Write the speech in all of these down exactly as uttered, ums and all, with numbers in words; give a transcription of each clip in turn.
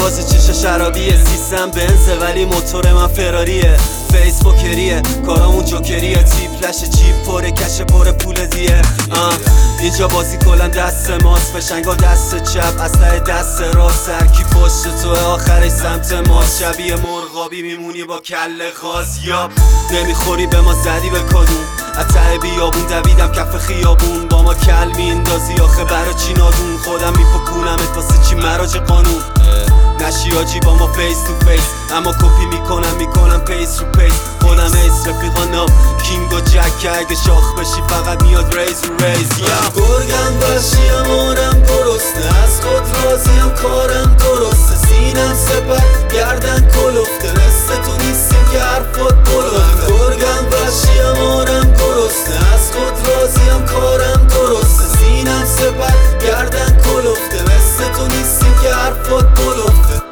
واسه چیش شرابیه، سیستم بنزه ولی موتور من فراریه، فیسبوکریه کارامون جوکریه، تیپلش جیب پره کش پر پول دیه. اینجا بازی کلن دست ماست، فشنگا دست چپ اسلحه دست راست، سرکی پشت توه آخرش سمت ماست، شبیه مرغابی میمونی با کله خاص. یاب نمیخوری به ما زدی به کدوم، ته بیابون دویدم کف خیابون، با ما کل میندازی آخه برا چی نادون، خودم میپکونمت واسه چی مراج قانون، نشی آجی با ما فیس تو فیس، اما کپی میکنم میکنم پیس رو پیس، خودم ایس رفیقا نام کینگ و جک که اگه شاخ بشی فقط میاد ریز رو ریز. گرگم وحشی امارم درسته، از خود راضیم کارم درسته، سینم سپر گردن کلفته، مثل تو نیستیم که حرفات بلفته. گرگم وحشی امارم درسته، از خود راضیم کارم درسته، سینم سپر گردن کلفته، مثل تو نیستیم که حرفات بلفته.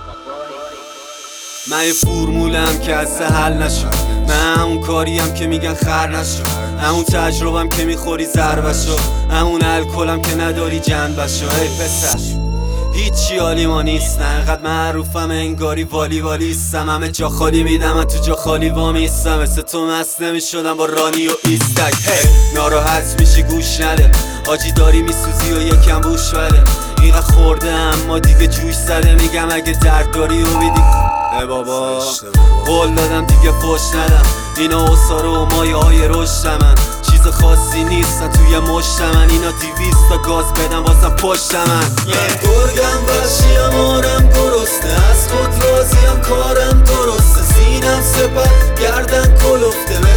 من یه فرمولم که از حل نشد، من همون کاریم که میگن خر نشد، همون تجربم که میخوری ضربشو، همون الکلم که نداری جنبشو. ای پسر هیچی حالی ما نیست، نه انقدر معروفم انگاری والی والیستم، همه جا خالی میدم من تو جا خالی وامیستم، مثل تو مست نمیشدم با رانی و ایستک. هی ناراحت میشی گوش نده، آجی داری میسوزی و یکم بوش بده، اینقدر خورده اما دیگه جوش زده، میگم اگه درد داری و میدی ای بابا قول دادم دیگه فوش ندم، اینا اصاره و مایه های رشت من، چیز خاصی نیستن توی مشت من، اینا دیویست تا گاز بدم بازم پشت من. گرگم وحشی امارم درسته، از خود راضیم کارم درسته، سینم سپر گردن کلفته،